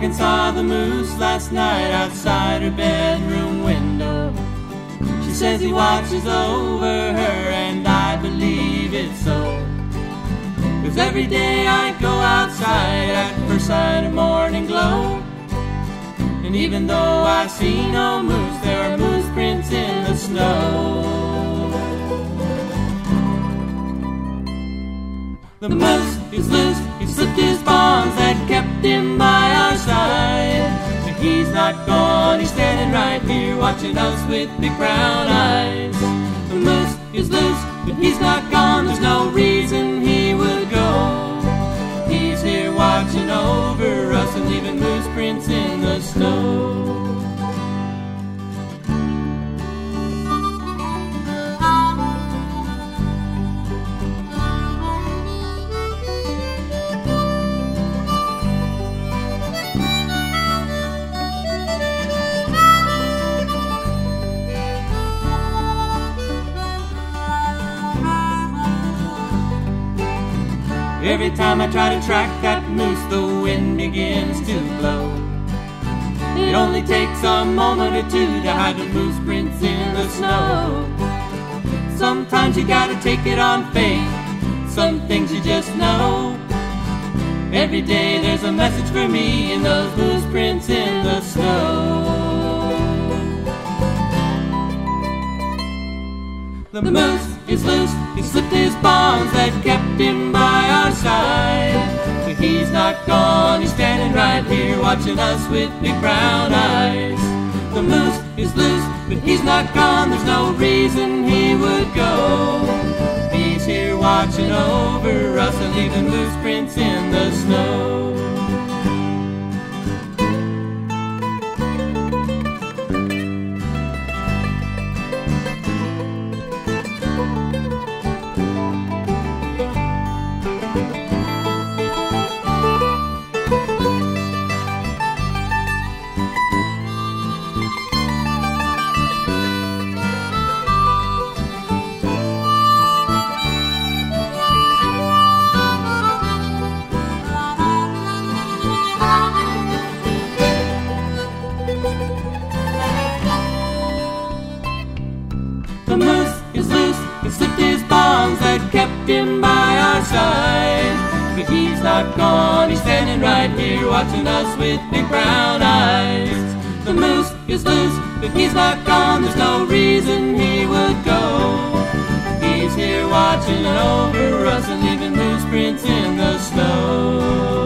and saw the moose last night outside her bedroom window. She says he watches over her, and I believe it's so. 'Cause every day I go outside at first sign of morning glow, and even though I see no moose, there are moose prints in the snow. The moose is loose, he slipped his bonds that kept him by our side. But he's not gone, he's standing right here watching us with big brown eyes. The moose is loose, but he's not gone, there's no reason he would go. He's here watching over us and leaving moose prints in the snow. Every time I try to track that moose, the wind begins to blow. It only takes a moment or two to hide the moose prints in the snow. Sometimes you gotta take it on faith, some things you just know. Every day there's a message for me in those moose prints in the snow. The moose is loose, he slipped his bonds that kept him by our side. But he's not gone, he's standing right here watching us with big brown eyes. The moose is loose, but he's not gone, there's no reason he would go. He's here watching over us and leaving moose prints in the snow. The moose is loose, he slipped his bonds that kept him by our side. But he's not gone, he's standing right here watching us with big brown eyes. The moose is loose, but he's not gone, there's no reason he would go. He's here watching over us and leaving moose prints in the snow.